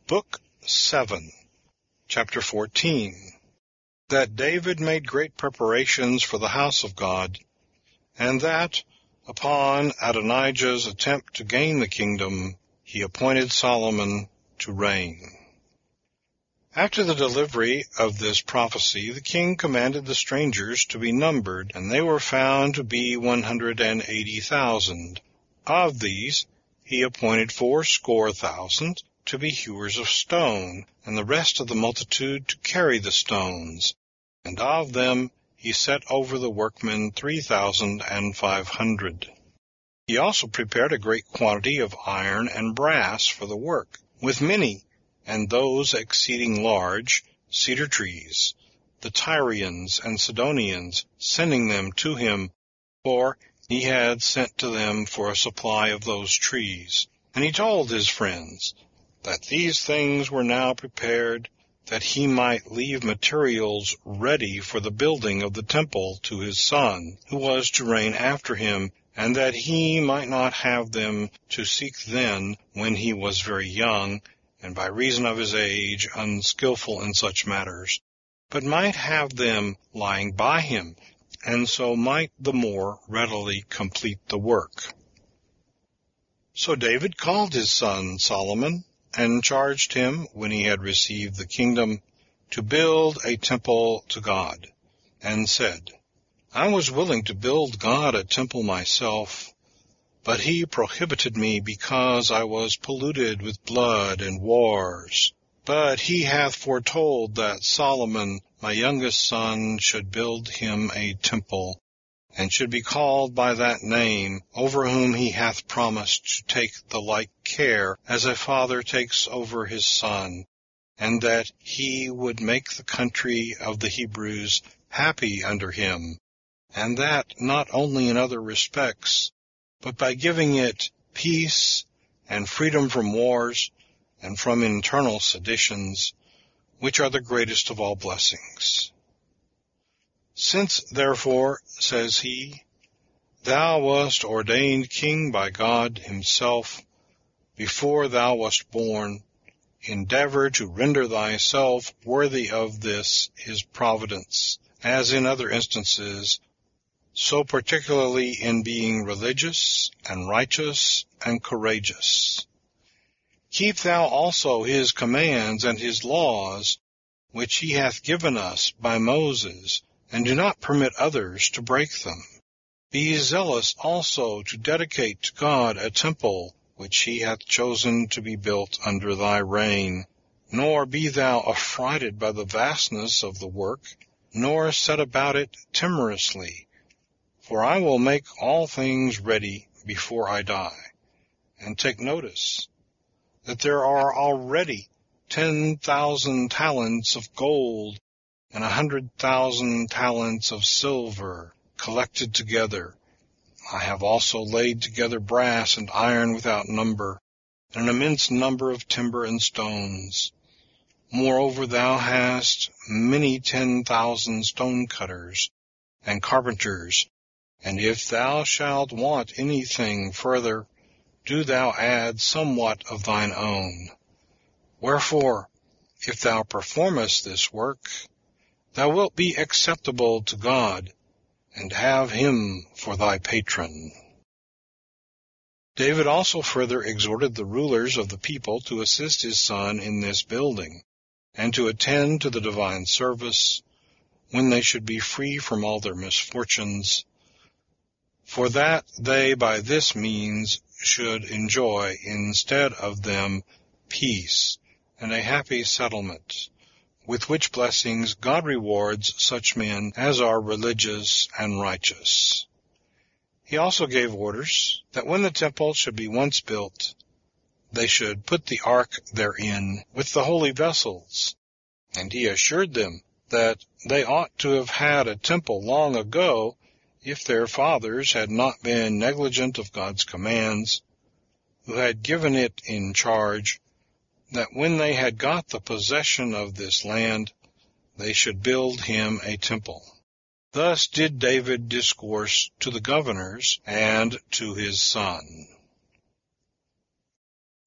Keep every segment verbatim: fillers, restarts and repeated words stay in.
Book seven, Chapter fourteen. That David made great preparations for the house of God, and that, upon Adonijah's attempt to gain the kingdom, he appointed Solomon to reign. After the delivery of this prophecy, the king commanded the strangers to be numbered, and they were found to be one hundred and eighty thousand. Of these he appointed fourscore thousand to be hewers of stone, and the rest of the multitude to carry the stones. And of them he set over the workmen three thousand and five hundred. He also prepared a great quantity of iron and brass for the work, with many, and those exceeding large, cedar trees, the Tyrians and Sidonians, sending them to him, for he had sent to them for a supply of those trees. And he told his friends that these things were now prepared, that he might leave materials ready for the building of the temple to his son, who was to reign after him, and that he might not have them to seek then, when he was very young, and by reason of his age unskillful in such matters, but might have them lying by him, and so might the more readily complete the work. So David called his son Solomon, and charged him, when he had received the kingdom, to build a temple to God, and said, I was willing to build God a temple myself, but he prohibited me because I was polluted with blood and wars. But he hath foretold that Solomon, my youngest son, should build him a temple, and should be called by that name, over whom he hath promised to take the like care as a father takes over his son, and that he would make the country of the Hebrews happy under him, and that not only in other respects, but by giving it peace and freedom from wars and from internal seditions, which are the greatest of all blessings. Since, therefore, says he, thou wast ordained king by God himself, before thou wast born, endeavor to render thyself worthy of this his providence, as in other instances, so particularly in being religious and righteous and courageous. Keep thou also his commands and his laws, which he hath given us by Moses, and do not permit others to break them. Be zealous also to dedicate to God a temple, which he hath chosen to be built under thy reign. Nor be thou affrighted by the vastness of the work, nor set about it timorously. For I will make all things ready before I die. And take notice that there are already ten thousand talents of gold, and a hundred thousand talents of silver collected together. I have also laid together brass and iron without number, and an immense number of timber and stones. Moreover, thou hast many ten thousand stone cutters and carpenters, and if thou shalt want anything further, do thou add somewhat of thine own. Wherefore, if thou performest this work, thou wilt be acceptable to God, and have him for thy patron. David also further exhorted the rulers of the people to assist his son in this building, and to attend to the divine service, when they should be free from all their misfortunes, for that they by this means should enjoy, instead of them, peace and a happy settlement, with which blessings God rewards such men as are religious and righteous. He also gave orders that when the temple should be once built, they should put the ark therein with the holy vessels, and he assured them that they ought to have had a temple long ago if their fathers had not been negligent of God's commands, who had given it in charge, that when they had got the possession of this land, they should build him a temple. Thus did David discourse to the governors and to his son.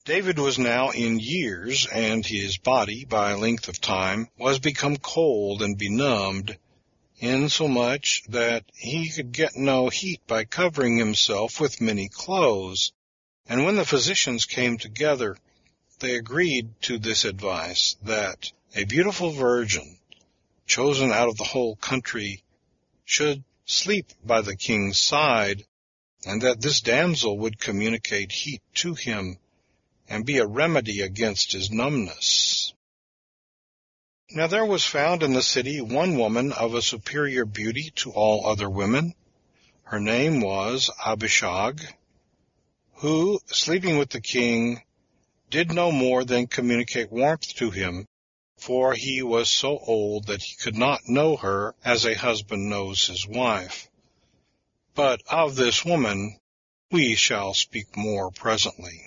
David was now in years, and his body, by length of time, was become cold and benumbed, insomuch that he could get no heat by covering himself with many clothes. And when the physicians came together, they agreed to this advice, that a beautiful virgin, chosen out of the whole country, should sleep by the king's side, and that this damsel would communicate heat to him, and be a remedy against his numbness. Now there was found in the city one woman of a superior beauty to all other women. Her name was Abishag, who, sleeping with the king, did no more than communicate warmth to him, for he was so old that he could not know her as a husband knows his wife. But of this woman we shall speak more presently.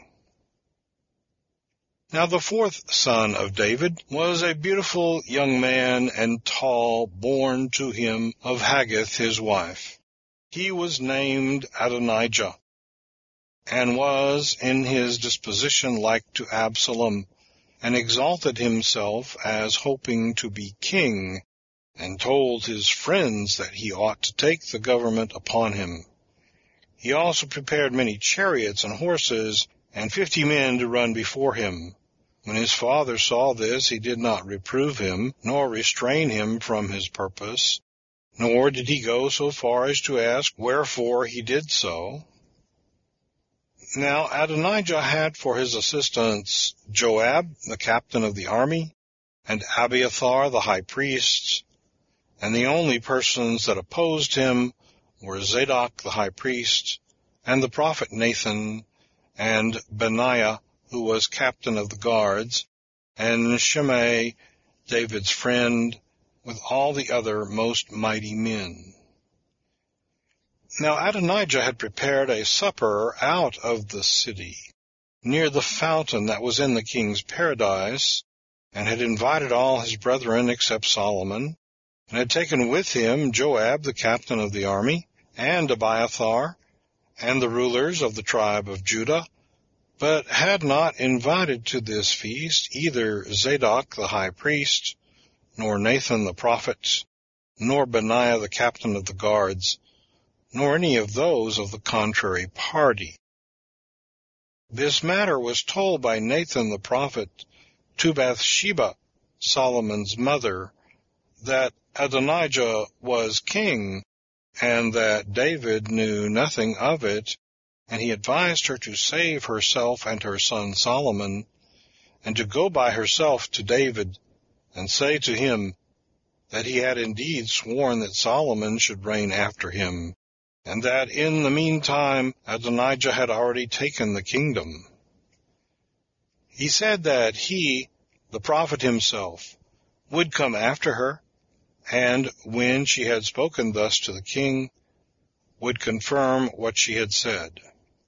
Now the fourth son of David was a beautiful young man and tall, born to him of Haggith his wife. He was named Adonijah, and was in his disposition like to Absalom, and exalted himself as hoping to be king, and told his friends that he ought to take the government upon him. He also prepared many chariots and horses, and fifty men to run before him. When his father saw this, he did not reprove him, nor restrain him from his purpose, nor did he go so far as to ask wherefore he did so. Now Adonijah had for his assistants Joab, the captain of the army, and Abiathar, the high priest, and the only persons that opposed him were Zadok, the high priest, and the prophet Nathan, and Benaiah, who was captain of the guards, and Shimei, David's friend, with all the other most mighty men. Now Adonijah had prepared a supper out of the city, near the fountain that was in the king's paradise, and had invited all his brethren except Solomon, and had taken with him Joab, the captain of the army, and Abiathar, and the rulers of the tribe of Judah, but had not invited to this feast either Zadok the high priest, nor Nathan the prophet, nor Benaiah the captain of the guards, nor any of those of the contrary party. This matter was told by Nathan the prophet to Bathsheba, Solomon's mother, that Adonijah was king, and that David knew nothing of it, and he advised her to save herself and her son Solomon, and to go by herself to David, and say to him that he had indeed sworn that Solomon should reign after him, and that in the meantime Adonijah had already taken the kingdom. He said that he, the prophet himself, would come after her, and when she had spoken thus to the king, would confirm what she had said.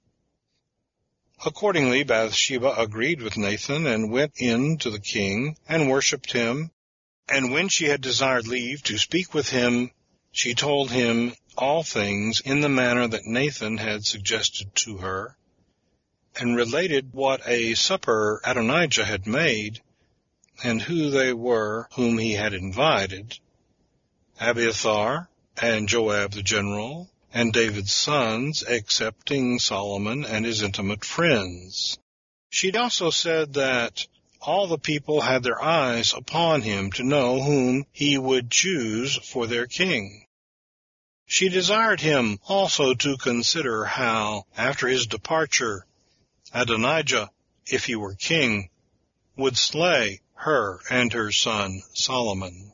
Accordingly Bathsheba agreed with Nathan, and went in to the king, and worshipped him. And when she had desired leave to speak with him, she told him all things in the manner that Nathan had suggested to her, and related what a supper Adonijah had made, and who they were whom he had invited, Abiathar, and Joab the general, and David's sons, excepting Solomon and his intimate friends. She also said that all the people had their eyes upon him to know whom he would choose for their king. She desired him also to consider how, after his departure, Adonijah, if he were king, would slay her and her son Solomon.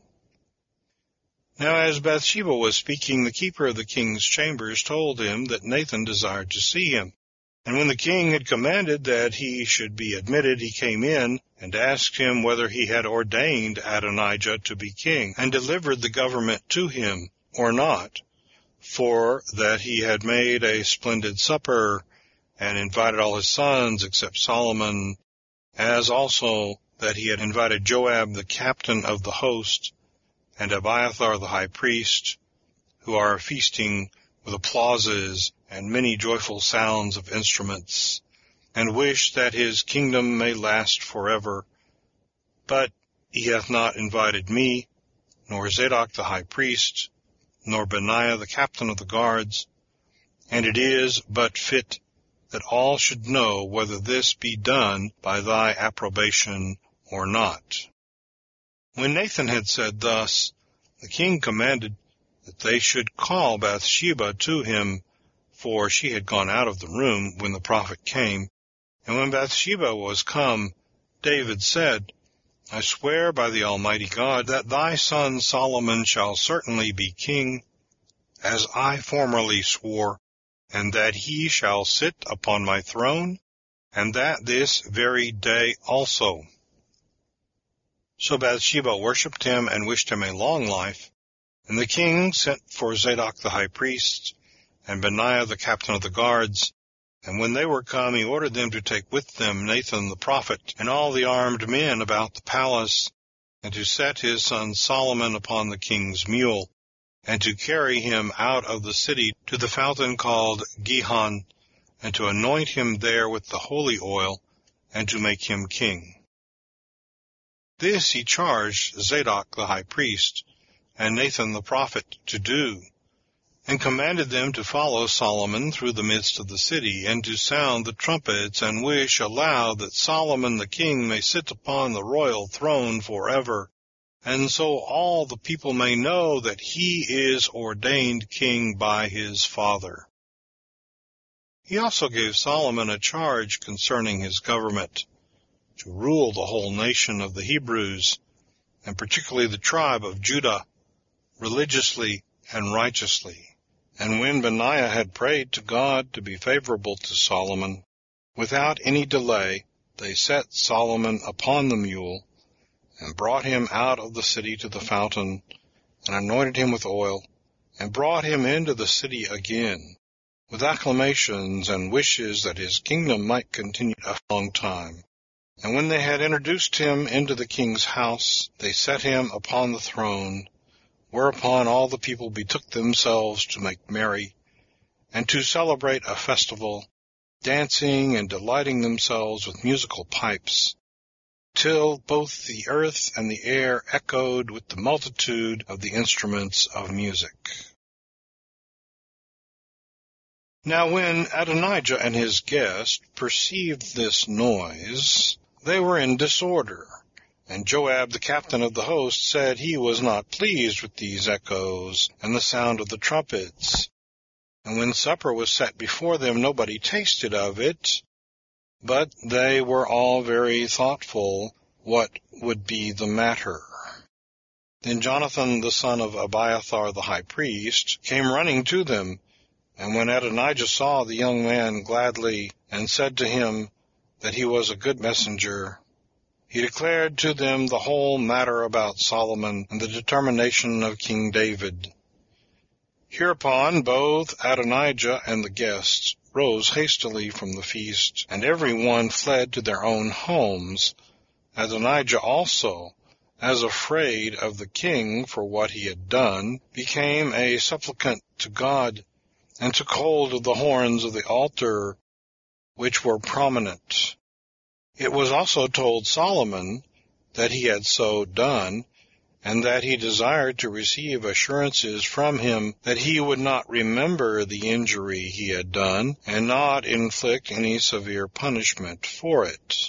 Now as Bathsheba was speaking, the keeper of the king's chambers told him that Nathan desired to see him. And when the king had commanded that he should be admitted, he came in, and asked him whether he had ordained Adonijah to be king, and delivered the government to him, or not, for that he had made a splendid supper, and invited all his sons except Solomon, as also that he had invited Joab the captain of the host, and Abiathar the high priest, who are feasting with applauses and many joyful sounds of instruments, and wish that his kingdom may last forever. But he hath not invited me, nor Zadok the high priest, nor Benaiah the captain of the guards, and it is but fit that all should know whether this be done by thy approbation or not. When Nathan had said thus, the king commanded that they should call Bathsheba to him, for she had gone out of the room when the prophet came. And when Bathsheba was come, David said, I swear by the Almighty God that thy son Solomon shall certainly be king, as I formerly swore, and that he shall sit upon my throne, and that this very day also. So Bathsheba worshipped him and wished him a long life. And the king sent for Zadok the high priest, and Benaiah the captain of the guards. And when they were come, he ordered them to take with them Nathan the prophet, and all the armed men about the palace, and to set his son Solomon upon the king's mule, and to carry him out of the city to the fountain called Gihon, and to anoint him there with the holy oil, and to make him king. This he charged Zadok the high priest, and Nathan the prophet to do, and commanded them to follow Solomon through the midst of the city, and to sound the trumpets, and wish aloud that Solomon the king may sit upon the royal throne forever, and so all the people may know that he is ordained king by his father. He also gave Solomon a charge concerning his government, to rule the whole nation of the Hebrews, and particularly the tribe of Judah, religiously and righteously. And when Benaiah had prayed to God to be favorable to Solomon, without any delay they set Solomon upon the mule, and brought him out of the city to the fountain, and anointed him with oil, and brought him into the city again, with acclamations and wishes that his kingdom might continue a long time. And when they had introduced him into the king's house, they set him upon the throne, whereupon all the people betook themselves to make merry, and to celebrate a festival, dancing and delighting themselves with musical pipes, till both the earth and the air echoed with the multitude of the instruments of music. Now when Adonijah and his guest perceived this noise, they were in disorder. And Joab the captain of the host said he was not pleased with these echoes and the sound of the trumpets. And when supper was set before them, nobody tasted of it, but they were all very thoughtful what would be the matter. Then Jonathan the son of Abiathar the high priest came running to them, and when Adonijah saw the young man gladly, and said to him that he was a good messenger, he declared to them the whole matter about Solomon and the determination of King David. Hereupon both Adonijah and the guests rose hastily from the feast, and every one fled to their own homes. Adonijah also, as afraid of the king for what he had done, became a supplicant to God, and took hold of the horns of the altar, which were prominent. It was also told Solomon that he had so done, and that he desired to receive assurances from him that he would not remember the injury he had done, and not inflict any severe punishment for it.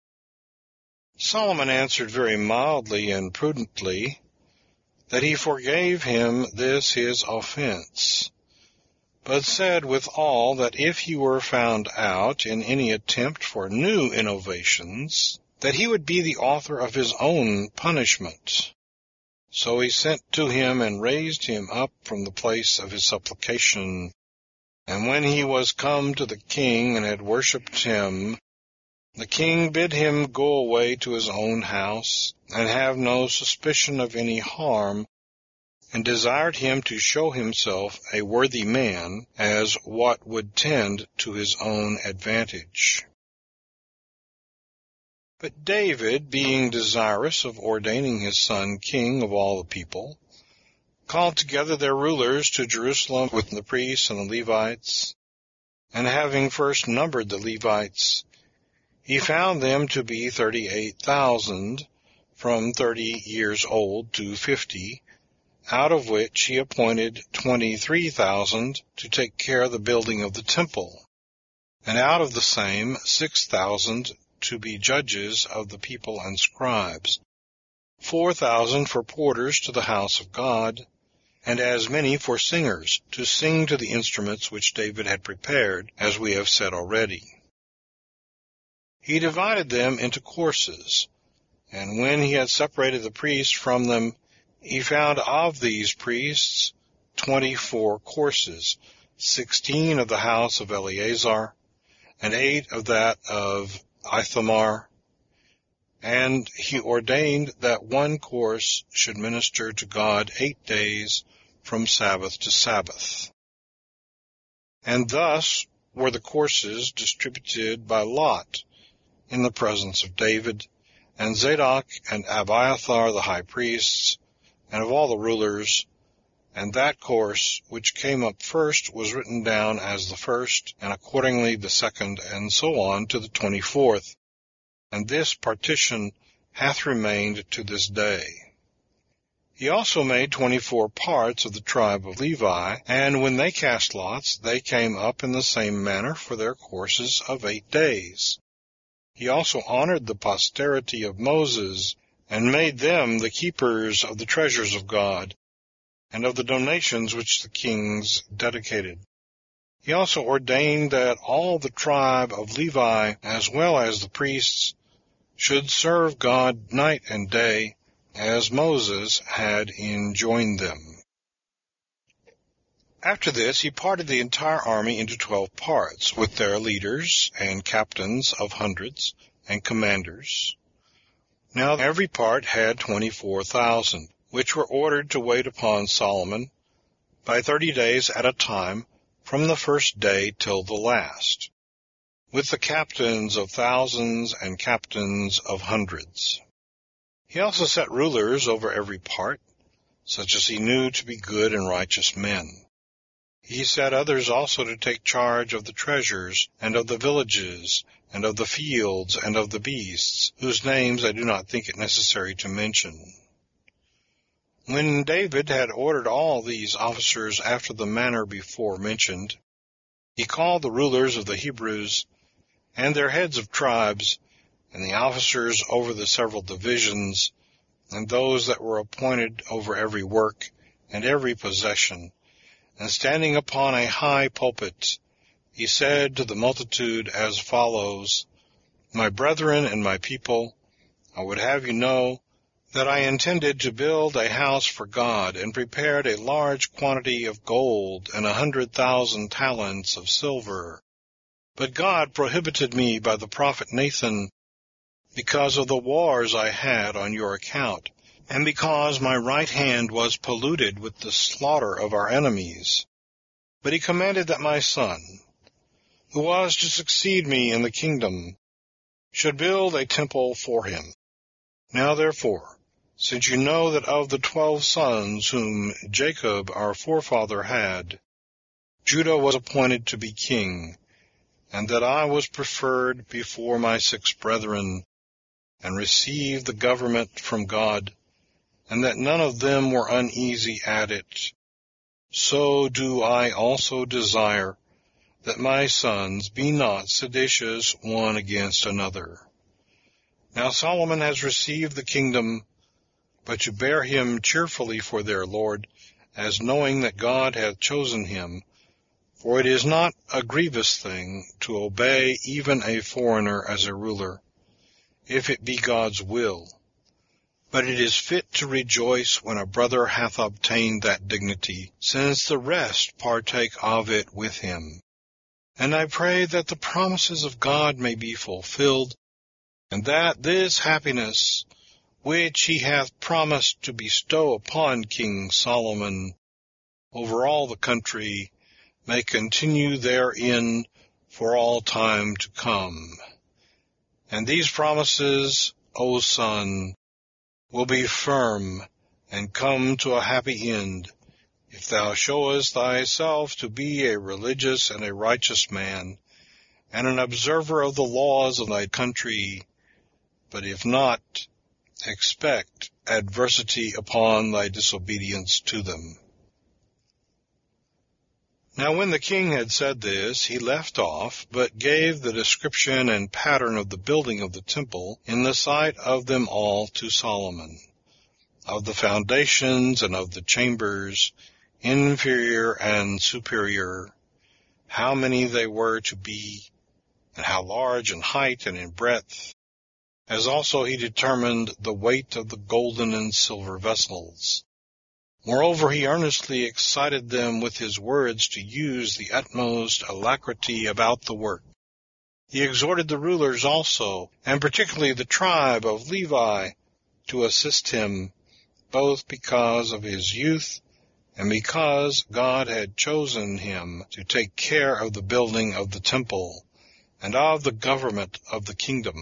Solomon answered very mildly and prudently that he forgave him this his offense, but said withal that if he were found out in any attempt for new innovations, that he would be the author of his own punishment. So he sent to him and raised him up from the place of his supplication. And when he was come to the king and had worshipped him, the king bid him go away to his own house, and have no suspicion of any harm, and desired him to show himself a worthy man, as what would tend to his own advantage. But David, being desirous of ordaining his son king of all the people, called together their rulers to Jerusalem with the priests and the Levites, and having first numbered the Levites, He found them to be thirty-eight thousand, from thirty years old to fifty, out of which he appointed twenty-three thousand to take care of the building of the temple, and out of the same six thousand to be judges of the people and scribes, four thousand for porters to the house of God, and as many for singers, to sing to the instruments which David had prepared, as we have said already. He divided them into courses, and when he had separated the priests from them, he found of these priests twenty-four courses, sixteen of the house of Eleazar, and eight of that of Ithamar, and he ordained that one course should minister to God eight days from Sabbath to Sabbath. And thus were the courses distributed by lot in the presence of David, and Zadok and Abiathar the high priests, and of all the rulers, and that course which came up first was written down as the first, and accordingly the second, and so on to the twenty-fourth. And this partition hath remained to this day. He also made twenty-four parts of the tribe of Levi, and when they cast lots, they came up in the same manner for their courses of eight days. He also honored the posterity of Moses, and made them the keepers of the treasures of God, and of the donations which the kings dedicated. He also ordained that all the tribe of Levi, as well as the priests, should serve God night and day, as Moses had enjoined them. After this he parted the entire army into twelve parts, with their leaders, and captains of hundreds, and commanders. Now every part had twenty-four thousand, which were ordered to wait upon Solomon by thirty days at a time, from the first day till the last, with the captains of thousands and captains of hundreds. He also set rulers over every part, such as he knew to be good and righteous men. He set others also to take charge of the treasures, and of the villages, and of the fields, and of the beasts, whose names I do not think it necessary to mention. When David had ordered all these officers after the manner before mentioned, he called the rulers of the Hebrews, and their heads of tribes, and the officers over the several divisions, and those that were appointed over every work, and every possession, and standing upon a high pulpit, he said to the multitude as follows, My brethren and my people, I would have you know that I intended to build a house for God, and prepared a large quantity of gold, and a hundred thousand talents of silver. But God prohibited me by the prophet Nathan, because of the wars I had on your account, and because my right hand was polluted with the slaughter of our enemies. But he commanded that my son, who was to succeed me in the kingdom, should build a temple for him. Now therefore, since you know that of the twelve sons whom Jacob our forefather had, Judah was appointed to be king, and that I was preferred before my six brethren, and received the government from God, and that none of them were uneasy at it, so do I also desire that my sons be not seditious one against another. Now Solomon has received the kingdom, but you bear him cheerfully for their Lord, as knowing that God hath chosen him, for it is not a grievous thing to obey even a foreigner as a ruler, if it be God's will. But it is fit to rejoice when a brother hath obtained that dignity, since the rest partake of it with him. And I pray that the promises of God may be fulfilled, and that this happiness, which he hath promised to bestow upon King Solomon over all the country, may continue therein for all time to come. And these promises, O son, will be firm and come to a happy end, if thou showest thyself to be a religious and a righteous man, and an observer of the laws of thy country, but if not, expect adversity upon thy disobedience to them. Now when the king had said this, he left off, but gave the description and pattern of the building of the temple in the sight of them all to Solomon, of the foundations and of the chambers, inferior and superior, how many they were to be, and how large in height and in breadth, as also he determined the weight of the golden and silver vessels. Moreover, he earnestly excited them with his words to use the utmost alacrity about the work. He exhorted the rulers also, and particularly the tribe of Levi, to assist him, both because of his youth and because God had chosen him to take care of the building of the temple and of the government of the kingdom.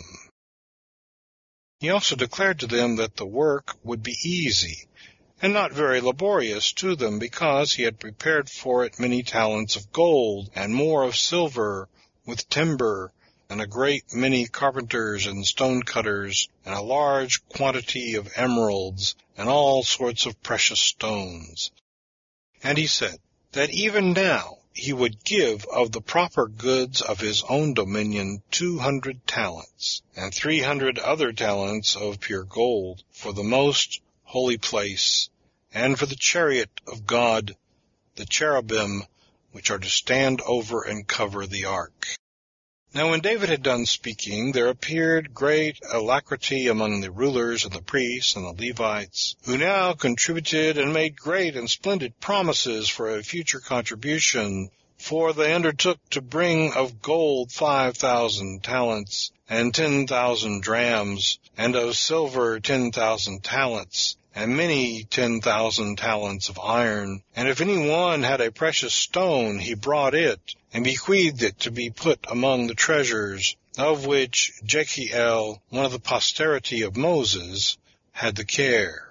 He also declared to them that the work would be easy, and not very laborious to them, because he had prepared for it many talents of gold, and more of silver, with timber, and a great many carpenters and stone cutters, and a large quantity of emeralds, and all sorts of precious stones. And he said that even now he would give of the proper goods of his own dominion two hundred talents, and three hundred other talents of pure gold, for the most holy place, and for the chariot of God, the cherubim, which are to stand over and cover the ark. Now when David had done speaking, there appeared great alacrity among the rulers and the priests and the Levites, who now contributed and made great and splendid promises for a future contribution, for they undertook to bring of gold five thousand talents, and ten thousand drams, and of silver ten thousand talents, and many ten thousand talents of iron. And if any one had a precious stone, he brought it, and bequeathed it to be put among the treasures, of which Jechiel, one of the posterity of Moses, had the care.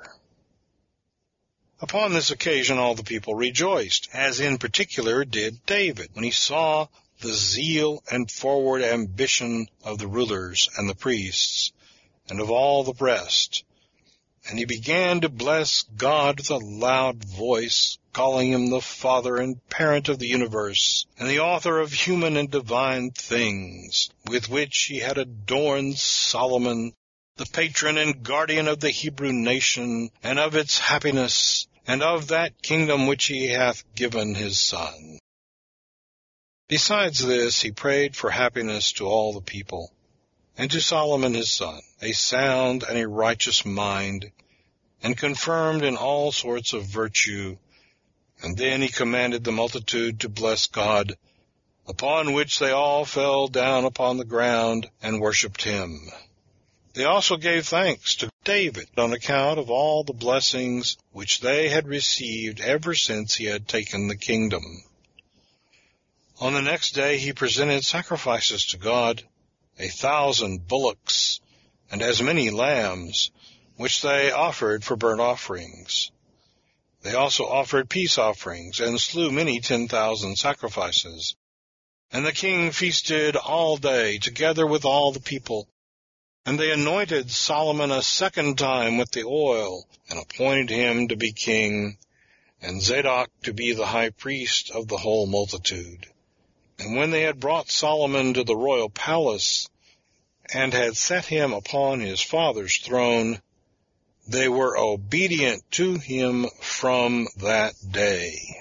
Upon this occasion all the people rejoiced, as in particular did David, when he saw the zeal and forward ambition of the rulers and the priests, and of all the rest. And he began to bless God with a loud voice, calling him the Father and Parent of the universe, and the author of human and divine things, with which he had adorned Solomon, the patron and guardian of the Hebrew nation, and of its happiness, and of that kingdom which he hath given his Son. Besides this, he prayed for happiness to all the people, and to Solomon his son, a sound and a righteous mind, and confirmed in all sorts of virtue. And then he commanded the multitude to bless God, upon which they all fell down upon the ground and worshipped him. They also gave thanks to David on account of all the blessings which they had received ever since he had taken the kingdom. On the next day he presented sacrifices to God, a thousand bullocks, and as many lambs, which they offered for burnt offerings. They also offered peace offerings, and slew many ten thousand sacrifices. And the king feasted all day, together with all the people. And they anointed Solomon a second time with the oil, and appointed him to be king, and Zadok to be the high priest of the whole multitude. And when they had brought Solomon to the royal palace, and had set him upon his father's throne, they were obedient to him from that day.